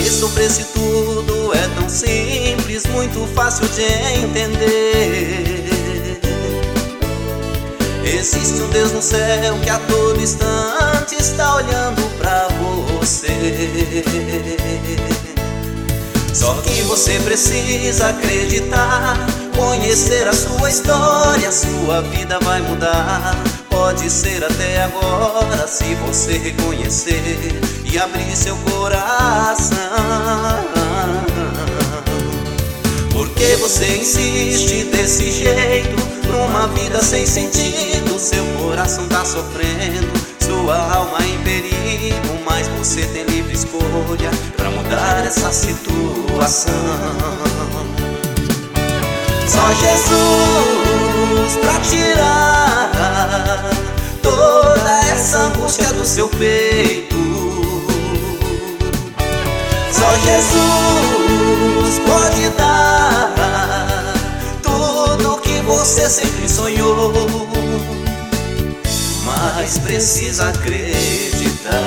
que sofresse tudo é tão simples, muito fácil de entender. Existe um Deus no céu que a todo instante está olhando pra você. Só que você precisa acreditar, conhecer a sua história, sua vida vai mudar. Pode ser até agora, se você reconhecer e abrir seu coração. Por que você insiste desse jeito, numa vida sem sentido? Seu coração tá sofrendo, sua alma em perigo, mas você tem livre escolha pra mudar essa situação. Só Jesus pra tirar toda essa angústia do seu peito. Só Jesus pode dar tudo que você sempre sonhou, mas precisa acreditar.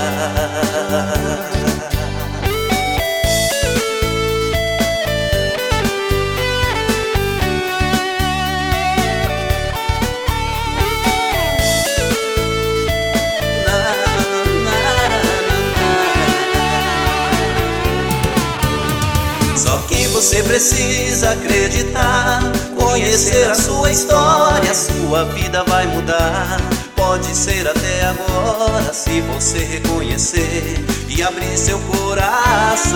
Só que você precisa acreditar, conhecer a sua história, sua vida vai mudar. Pode ser até agora, se você reconhecer e abrir seu coração.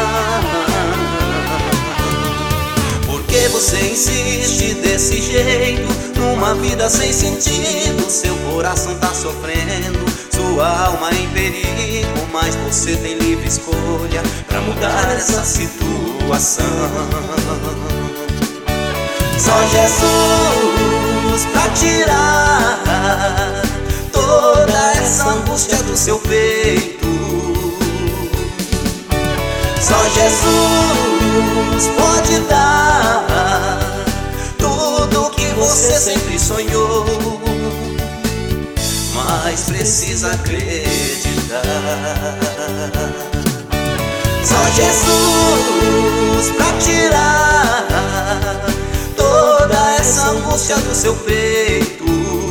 Por que você insiste desse jeito, numa vida sem sentido? Seu coração tá sofrendo, sua alma em perigo, mas você tem livre escolha pra mudar essa situação. Só Jesus pra tirar toda essa angústia do seu peito. Só Jesus pode dar tudo que você sempre sonhou, mas precisa acreditar. Só Jesus pra tirar toda essa angústia do seu peito.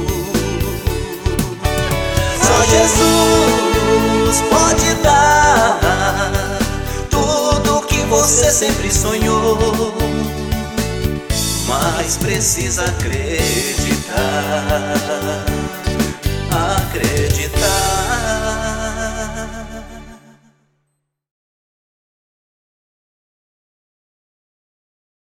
Só Jesus pode dar tudo que você sempre sonhou, mas precisa acreditar.